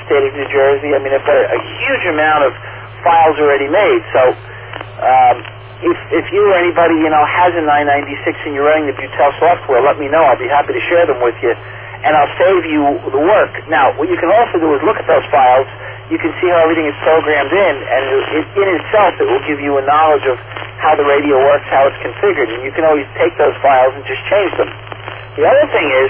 state of New Jersey. I mean, I've got a huge amount of files already made. So if you or anybody, has a 996 and you're running the Butel software, let me know. I'll be happy to share them with you, and I'll save you the work. Now, what you can also do is look at those files. You can see how everything is programmed in, and in itself it will give you a knowledge of how the radio works, how it's configured, and you can always take those files and just change them. The other thing is,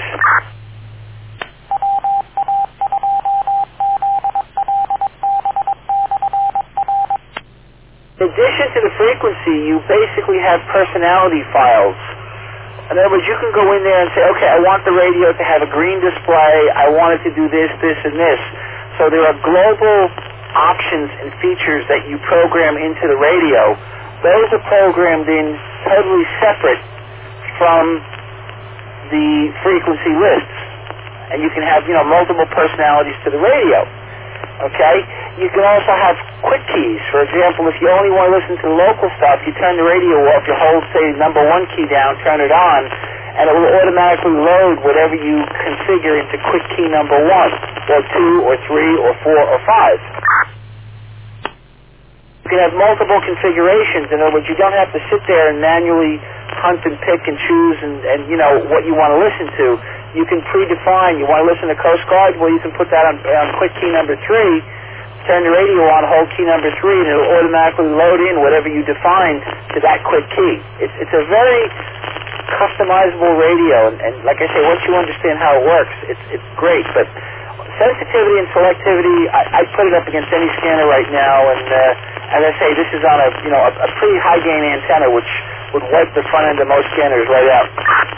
in addition to the frequency, you basically have personality files. In other words, you can go in there and say, okay, I want the radio to have a green display, I want it to do this, this, and this. So there are global options and features that you program into the radio. Those are programmed in totally separate from the frequency lists. And you can have, multiple personalities to the radio. Okay? You can also have quick keys. For example, if you only want to listen to the local stuff, you turn the radio off, you hold, say, number 1 key down, turn it on, and it will automatically load whatever you configure into quick key number 1, or 2, or 3, or 4, or 5. You can have multiple configurations. In other words, you don't have to sit there and manually hunt and pick and choose and what you want to listen to. You can predefine. You want to listen to Coast Guard? Well, you can put that on quick key number 3, turn the radio on, hold key number 3, and it'll automatically load in whatever you defined to that quick key. It's a very customizable radio, and like I say, once you understand how it works, it's great. But sensitivity and selectivity, I put it up against any scanner right now, and as I say, this is on a pretty high gain antenna, which would wipe the front end of most scanners right out.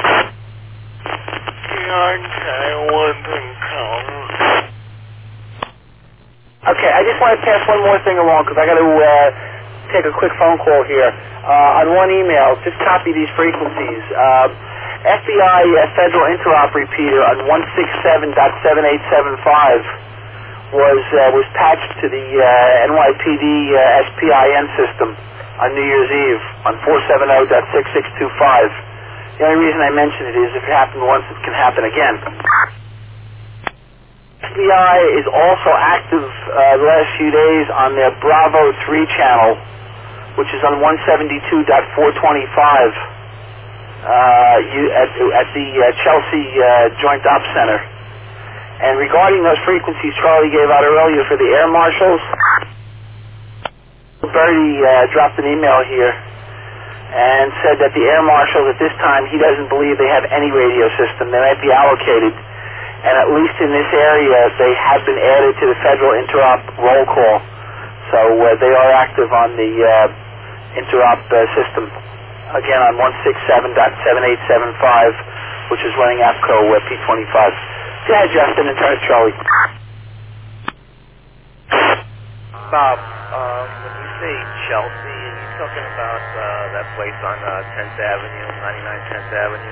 Okay, I just want to pass one more thing along because I got to take a quick phone call here. On one email, just copy these frequencies. FBI Federal Interop Repeater on 167.7875 was patched to the NYPD SPIN system on New Year's Eve on 470.6625. The only reason I mention it is if it happened once, it can happen again. FBI is also active the last few days on their Bravo 3 channel, which is on 172.425 at the Chelsea Joint Ops Center. And regarding those frequencies Charlie gave out earlier for the air marshals, Bertie dropped an email here and said that the air marshals at this time, he doesn't believe they have any radio system. They might be allocated. And at least in this area, they have been added to the Federal Interop roll call. So they are active on the Interop system. Again, on 167.7875, which is running APCO P25. Go ahead, Justin, and turn to Charlie. Bob, when you say Chelsea, are you talking about that place on 10th Avenue, 99 10th Avenue?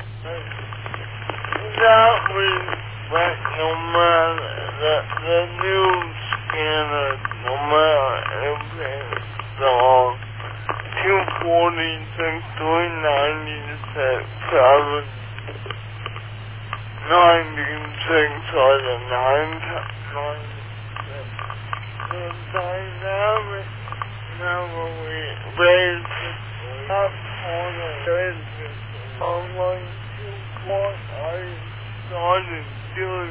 That was, but no matter, the new scanner, no matter if it's 246, 396, 96 or the 996. The dynamic never raised up for the business. Unlike what I started doing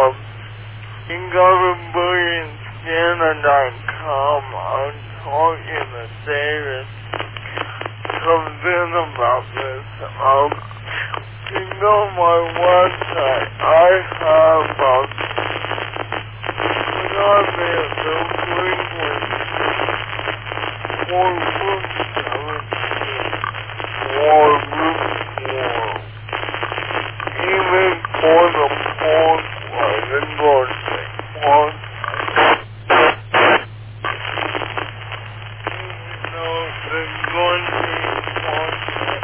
Scanner.com, I'm talking to David comes in about this. You know my website, I have not made the frequency 4 even for the fourth one, and going to say one. Even though they're going to be one,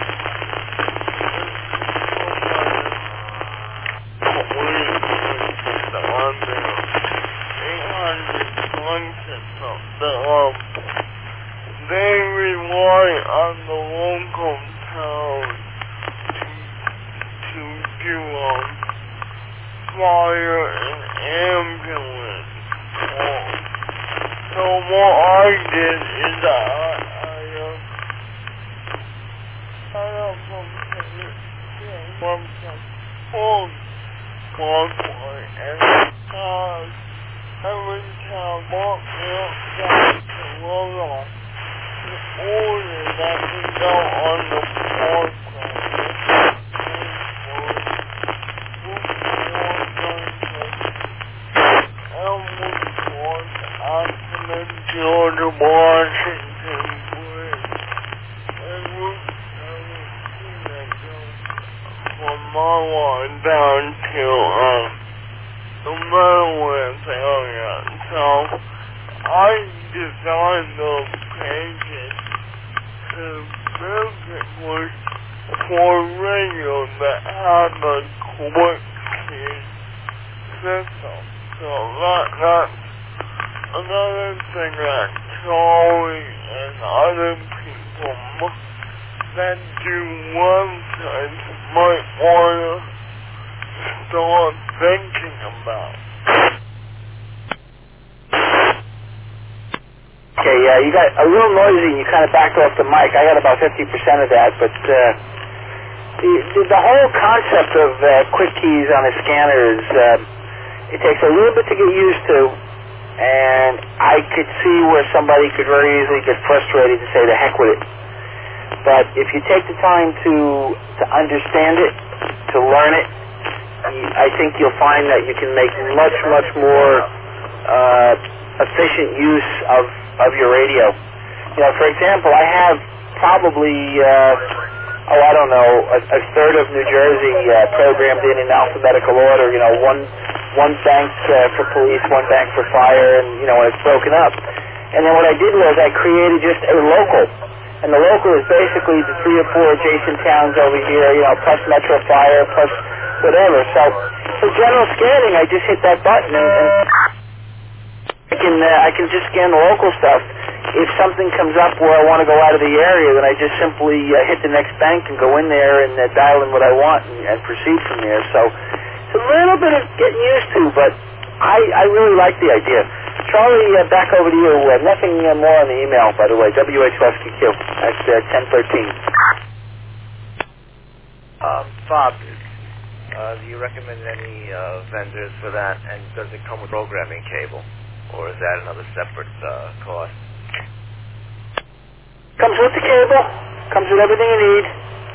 on there. 800 concepts of the they rely on the local town to do fire and ambulance did is I from phone convoy and every time walk down to roll off the order that we go on the phone George Washington Bridge and Route 17 that goes from Marwa down to the Merwin area. So I designed those pages specifically for radio that had a quick feed system. So that's another thing that Charlie and other people that do websites might want to start thinking about. Okay, yeah, you got a little noisy and you kind of backed off the mic. I got about 50% of that, but the whole concept of quick keys on a scanner is, it takes a little bit to get used to. And I could see where somebody could very easily get frustrated and say, the heck with it. But if you take the time to understand it, to learn it, I think you'll find that you can make much, much more efficient use of your radio. You know, for example, I have probably, I don't know, a third of New Jersey programmed in alphabetical order, you know, one bank for police, one bank for fire, and, you know, when it's broken up. And then what I did was I created just a local. And the local is basically the 3 or 4 adjacent towns over here, you know, plus Metro Fire, plus whatever. So for general scanning, I just hit that button and I can just scan the local stuff. If something comes up where I want to go out of the area, then I just simply hit the next bank and go in there and dial in what I want and proceed from there. So it's a little bit of getting used to, but I really like the idea. Charlie, back over to you. Nothing more on the email, by the way. WHLSQQ. That's 1013. Bob, do you recommend any vendors for that? And does it come with programming cable? Or is that another separate cost? Comes with the cable. Comes with everything you need.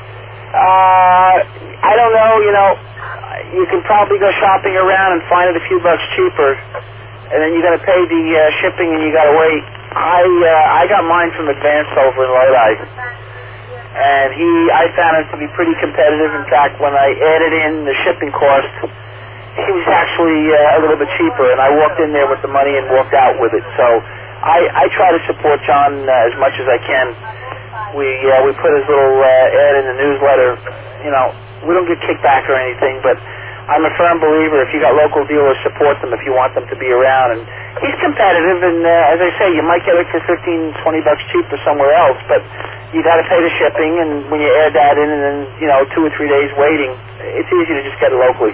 I don't know, you know, you can probably go shopping around and find it a few bucks cheaper, and then you got to pay the shipping and you got to wait. I got mine from Advance over in Lodi, and I found it to be pretty competitive. In fact, when I added in the shipping cost, he was actually a little bit cheaper, and I walked in there with the money and walked out with it. So I try to support John as much as I can. We put his little ad in the newsletter. You know, we don't get kickback or anything, but I'm a firm believer if you got local dealers, support them if you want them to be around. And he's competitive, and as I say, you might get it for $15, $20 cheaper somewhere else, but you got to pay the shipping, and when you add that in, and then, you know, 2 or 3 days waiting, it's easy to just get it locally.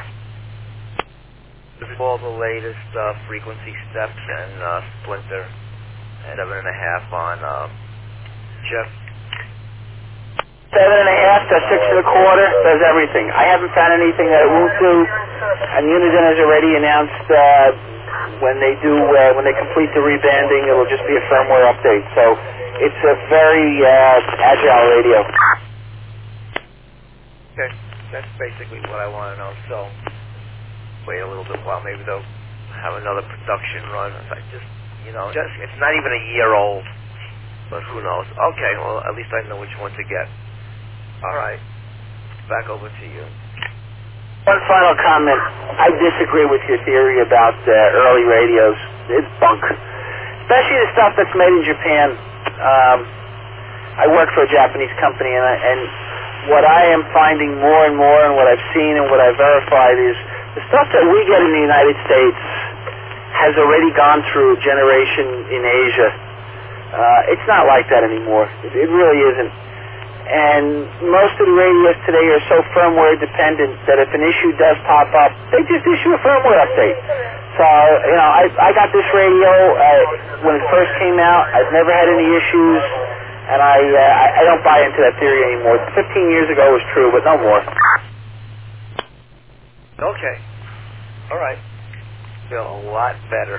All the latest frequency steps and Splinter and 7.5 on Jeff. 7.5 to 6 1/4 does everything. I haven't found anything that it won't do. And Uniden has already announced when they complete the rebanding, it'll just be a firmware update. So it's a very agile radio. Okay, that's basically what I want to know. So wait a little bit while maybe they'll have another production run. It's not even a year old, but who knows? Okay, well at least I know which one to get. All right, back over to you. One final comment. I disagree with your theory about early radios. It's bunk. Especially the stuff that's made in Japan. I work for a Japanese company, and what I am finding more and more, and what I've seen and what I've verified is the stuff that we get in the United States has already gone through a generation in Asia. It's not like that anymore. It really isn't. And most of the radios today are so firmware dependent that if an issue does pop up, they just issue a firmware update. So, I got this radio when it first came out. I've never had any issues, and I don't buy into that theory anymore. 15 years ago was true, but no more. Okay. All right. Feel a lot better.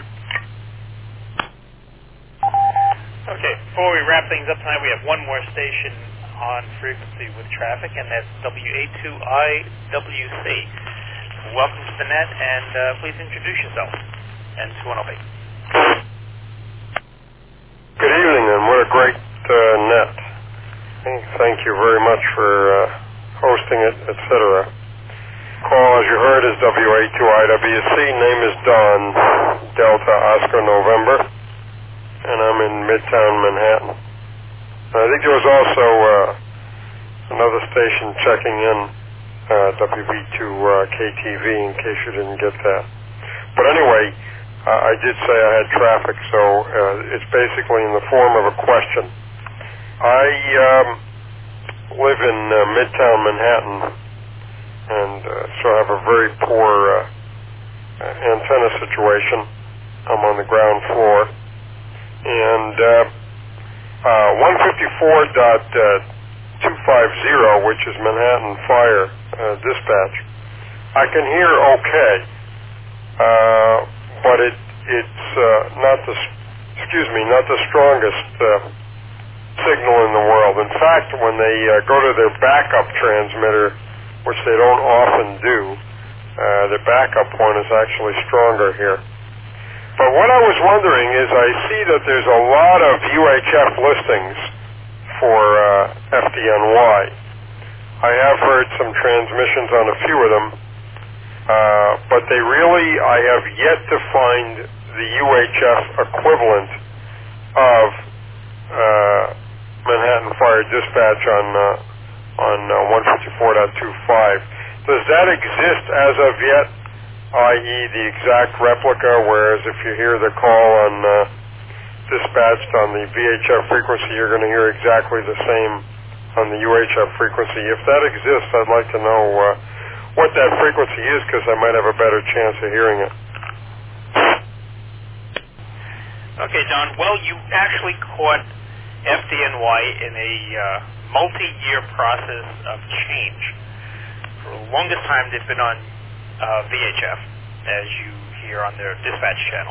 Okay, before we wrap things up tonight, we have one more station on frequency with traffic, and that's WA2IWC. Welcome to the net, and please introduce yourself and to an OB. Good evening, and what a great net. Thank you very much for hosting it, etc. Call, as you heard, is WA2IWC. Name is Don, Delta Oscar November, and I'm in Midtown Manhattan. I think there was also another station checking in, WB2KTV, in case you didn't get that. But anyway, I did say I had traffic, so it's basically in the form of a question. I live in Midtown Manhattan, and so I have a very poor antenna situation. I'm on the ground floor. And 154.250, which is Manhattan Fire Dispatch, I can hear okay, but it's not the strongest signal in the world. In fact, when they go to their backup transmitter, which they don't often do, the backup one is actually stronger here. But what I was wondering is, I see that there's a lot of UHF listings for FDNY. I have heard some transmissions on a few of them, but I have yet to find the UHF equivalent of Manhattan Fire Dispatch on 154.25. Does that exist as of yet? I.e. the exact replica, whereas if you hear the call on dispatched on the VHF frequency, you're going to hear exactly the same on the UHF frequency. If that exists, I'd like to know what that frequency is, because I might have a better chance of hearing it. Okay, Don. Well, you actually caught FDNY in a multi-year process of change. For the longest time, they've been on VHF, as you hear on their dispatch channel.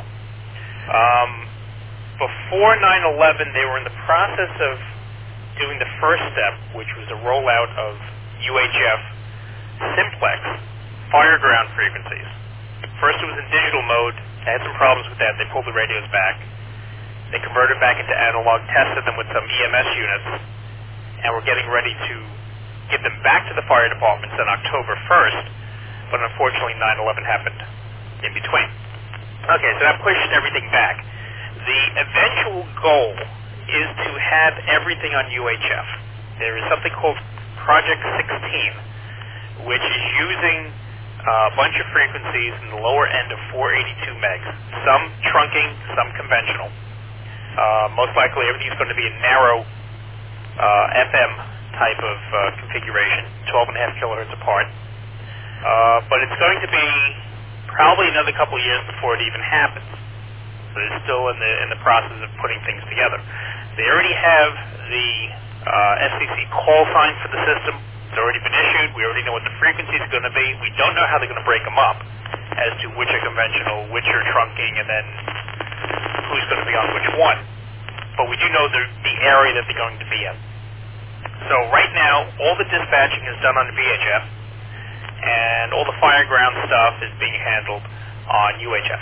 Before 9/11, they were in the process of doing the first step, which was a rollout of UHF simplex fireground frequencies. First, it was in digital mode. They had some problems with that. They pulled the radios back. They converted back into analog, tested them with some EMS units, and were getting ready to give them back to the fire departments on October 1st. But unfortunately 9/11 happened in between. Okay, so that pushed everything back. The eventual goal is to have everything on UHF. There is something called Project 16, which is using a bunch of frequencies in the lower end of 482 megs, some trunking, some conventional. Most likely everything is going to be a narrow FM type of configuration, 12.5 kilohertz apart. But it's going to be probably another couple of years before it even happens. So they're still in the process of putting things together. They already have the SCC call sign for the system. It's already been issued. We already know what the frequencies are going to be. We don't know how they're going to break them up as to which are conventional, which are trunking, and then who's going to be on which one. But we do know the area that they're going to be in. So right now, all the dispatching is done on the VHF, and all the fireground stuff is being handled on UHF.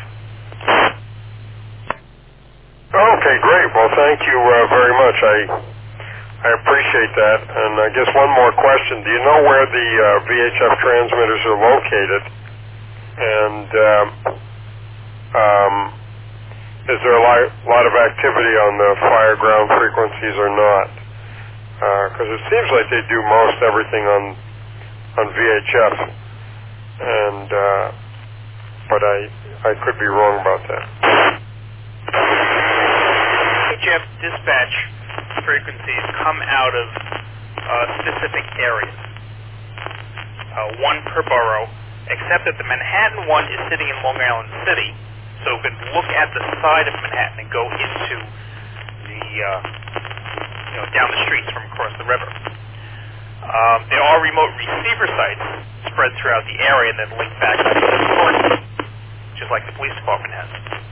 Okay, great. Well, thank you very much. I appreciate that. And I guess one more question. Do you know where the VHF transmitters are located? And is there a lot of activity on the fireground frequencies or not? Because it seems like they do most everything on VHF, and but I could be wrong about that. VHF dispatch frequencies come out of specific areas, one per borough, except that the Manhattan one is sitting in Long Island City, So it can look at the side of Manhattan and go into the, down the streets from across the river. There are remote receiver sites spread throughout the area and then linked back to the source, just like the police department has.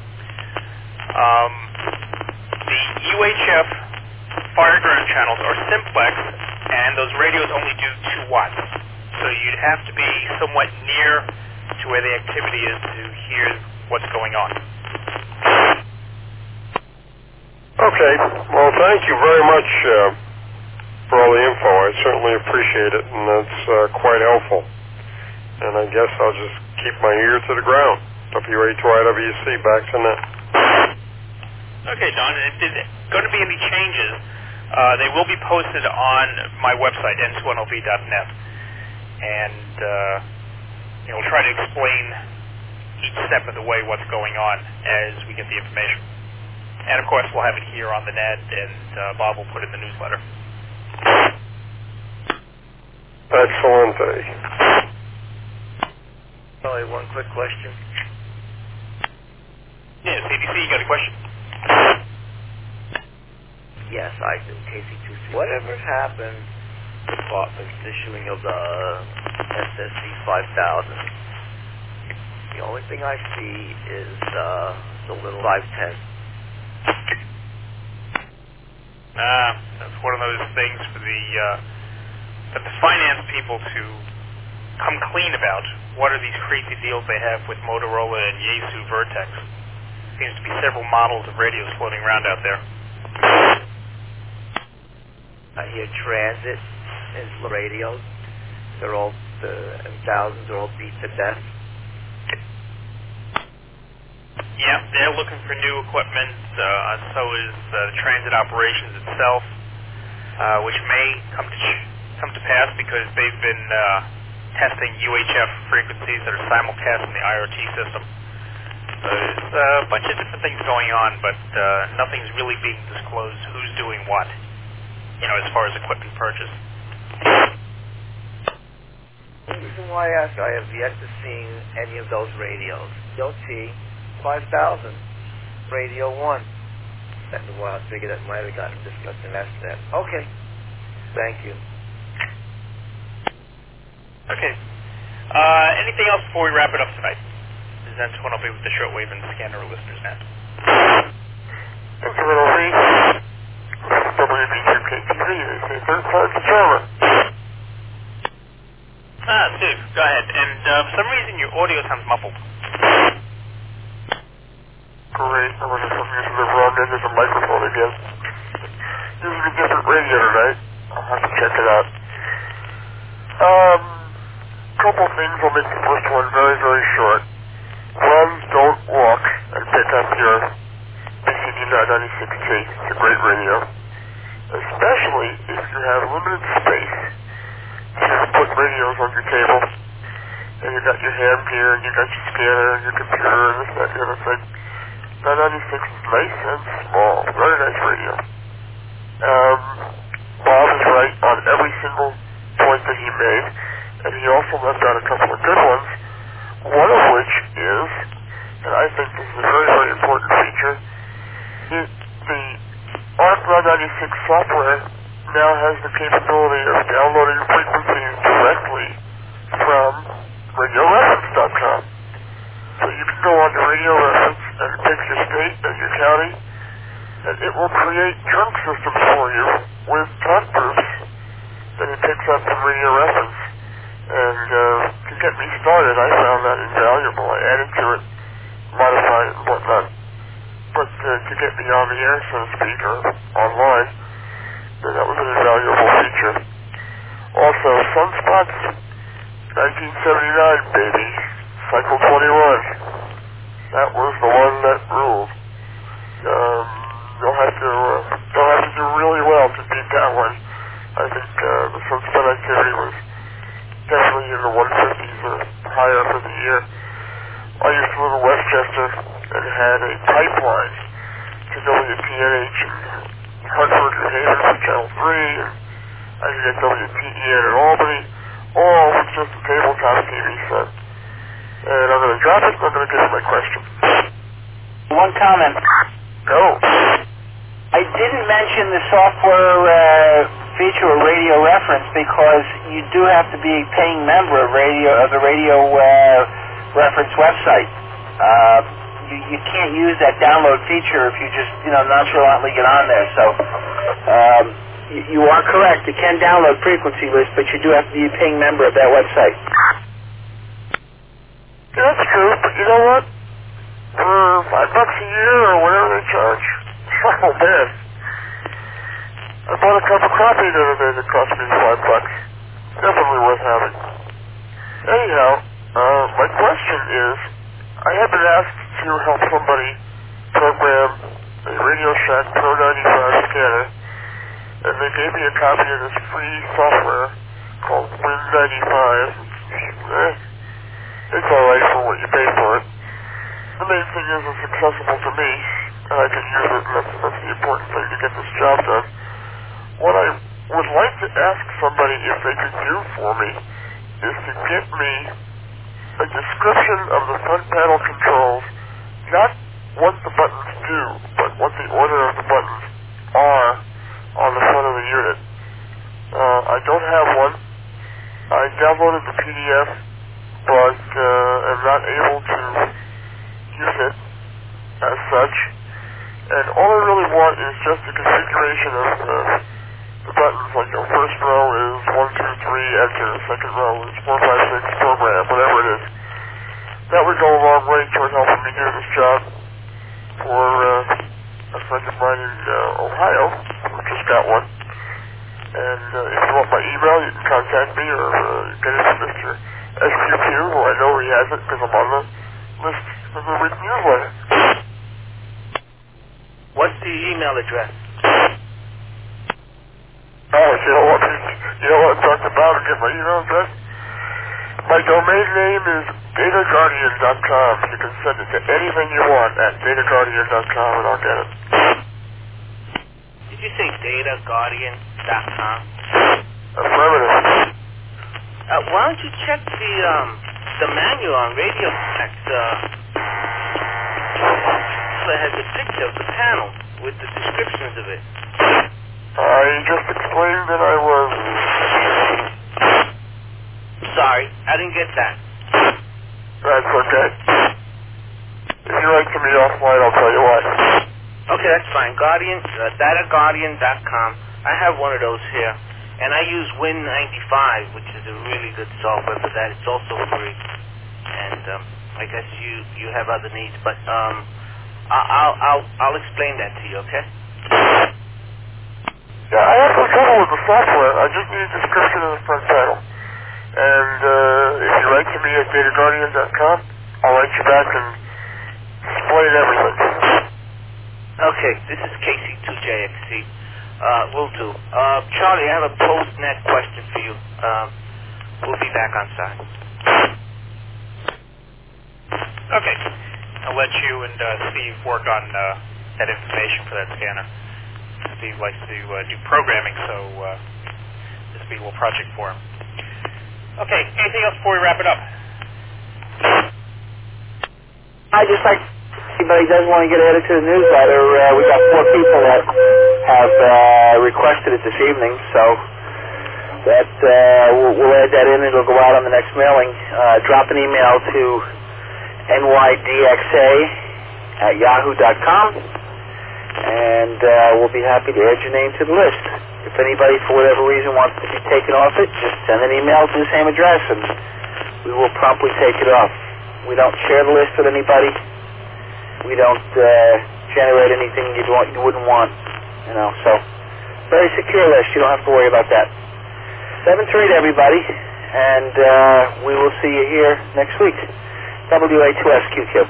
The UHF fire ground channels are simplex, and those radios only do 2 watts. So you'd have to be somewhat near to where the activity is to hear what's going on. Okay. Well, thank you very much for all the info. I certainly appreciate it, and that's quite helpful. And I guess I'll just keep my ear to the ground. WA2IWC, back to net. Okay, John. If there's going to be any changes, they will be posted on my website, n2nlv.net. And we'll try to explain each step of the way what's going on as we get the information. And, of course, we'll have it here on the net, and Bob will put it in the newsletter. Excellent. Only one quick question. Yeah, CBC, you got a question? Yes, I do. KC2C. Whatever happened to the department's issuing of the SSC 5000? The only thing I see is the little 510. That's one of those things for the finance people to come clean about. What are these crazy deals they have with Motorola and Yaesu Vertex? Seems to be several models of radios floating around out there. I hear Transit is radios. They're all the M1000s are all beat to death. Yeah, they're looking for new equipment. So is Transit Operations itself, which may come to pass because they've been testing UHF frequencies that are simulcast in the IRT system. So there's a bunch of different things going on, but nothing's really being disclosed who's doing what, as far as equipment purchase. The reason why I ask, I have yet to see any of those radios. DOT 5000, Radio 1. That's a while. I figured that might have gotten discussed in that step. Okay. Thank you. Okay. Anything else before we wrap it up tonight? Is that one I'll be with the shortwave and scanner listeners now? Mr. Riddle, WB2KTV is a third-party server. Steve, go ahead. And for some reason your audio sounds muffled. Great. I was just using the wrong end of the microphone again. Using a different radio tonight. I'll have to check it out. Couple things. I'll make the first one very, very short. One, don't walk and pick up your BCD-96T. It's a great radio. Especially if you have limited space to put radios on your table. And you got your ham here, and you got your scanner, and your computer, and this, that, the other thing. 996 is nice and small. Very nice radio. Bob is right on every single point that he made, and he also left out a couple of good ones, one of which is, and I think this is a very, very important feature, the ARC-996 software now has the capability of downloading frequencies directly from RadioReference.com. So you can go on to Radio Reference and it picks your state and your county, and it will create trunk systems for you with talk groups that it picks up from Radio Reference. And to get me started, I found that invaluable. I added to it, modified it, and whatnot. But to get me on the air, so to speak, or online, then that was an invaluable feature. Also, Sunspots, 1979, baby. Cycle 21. That was the one that ruled. They'll have to do really well to beat that one. I think the sunspot activity was definitely in the 150s or higher for the year. I used to live in Westchester and had a pipeline to WPNH in Hartford, New Haven for Channel 3, and I could get WPEN in Albany, all with just a tabletop TV set. And I'm going to drop it, and I'm going to get to my question. One comment. Go. I didn't mention the software feature of Radio Reference because you do have to be a paying member of the Radio Reference website. You can't use that download feature if you just nonchalantly get on there. So you are correct. You can download Frequency List, but you do have to be a paying member of that website. Yeah, that's true, but you know what? For $5 a year or whatever they charge, oh man. I bought a cup of coffee the other day that cost me $5. Definitely worth having. Anyhow, my question is, I have been asked to help somebody program a Radio Shack Pro 95 scanner, and they gave me a copy of this free software called Win95. It's alright for what you pay for it. The main thing is it's accessible to me, and I can use it, and that's the important thing to get this job done. What I would like to ask somebody if they could do for me is to get me a description of the front panel controls, not what the buttons do, but what the order of the buttons are on the front of the unit. I don't have one. I downloaded the PDF, but am not able to use it as such. And all I really want is just a configuration of the buttons, like the first row is 1, 2, 3, enter, second row is 4, 5, 6, program, whatever it is. That would go a long way toward helping me do this job for a friend of mine in Ohio, who just got one. And if you want my email, you can contact me or get it from Mr. SQQ, who I know he has it because I'm on the list for the weekly newsletter. What's the email address? Oh, you don't want to talk about and get my email address? My domain name is dataguardian.com. You can send it to anything you want at dataguardian.com and I'll get it. Did you say dataguardian.com? Affirmative. Why don't you check the manual on Radio Shack? It has a picture of the panel with the descriptions of it. I just explained that I was... Sorry, I didn't get that. That's okay. If you write to me offline, I'll tell you why. Okay, that's fine. Dataguardian.com. I have one of those here. And I use Win95, which is a really good software for that. It's also free. And I guess you have other needs, but I'll explain that to you, okay? Yeah, I have no trouble with the software. I just need a description of the front panel. And if you write to me at dataguardian.com, I'll write you back and explain everything. Okay, this is KC2JXC. Will do. Charlie, I have a post-net question for you. We'll be back on site. Okay. I'll let you and Steve work on that information for that scanner. Steve likes to do programming, so this will be a little project for him. Okay, anything else before we wrap it up? I just like anybody does want to get added to the newsletter. We got 4 people that have requested it this evening, so that we'll add that in. It'll go out on the next mailing. Drop an email to nydxa@yahoo.com, and we'll be happy to add your name to the list. If anybody, for whatever reason, wants to be taken off it, just send an email to the same address, and we will promptly take it off. We don't share the list with anybody. We don't generate anything you wouldn't want, so very secure list. You don't have to worry about that. 7-3 to everybody, and we will see you here next week. WA2SQQ.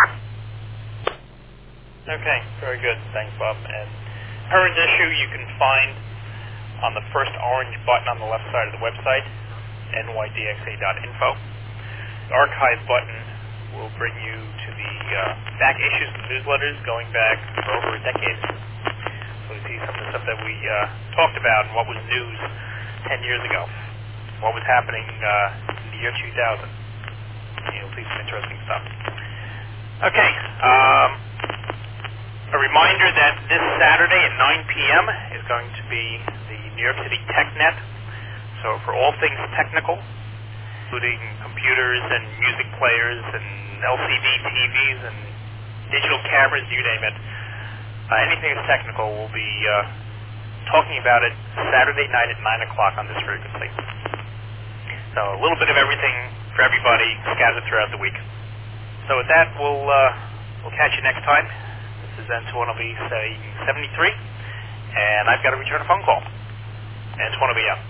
Okay, very good. Thanks, Bob. And current issue you can find on the first orange button on the left side of the website, nydxa.info. The archive button will bring you to the back issues of the newsletters going back for over a decade. So you see some of the stuff that we talked about and what was news 10 years ago, what was happening in the year 2000. You'll see some interesting stuff. Okay, reminder that this Saturday at 9 p.m. is going to be the New York City TechNet. So for all things technical, including computers and music players and LCD TVs and digital cameras, you name it, anything that's technical, we'll be talking about it Saturday night at 9 o'clock on this frequency. So a little bit of everything for everybody scattered throughout the week. So with that, we'll catch you next time. This is Antoine will be saying 73, and I've got to return a phone call. Antoine will be out.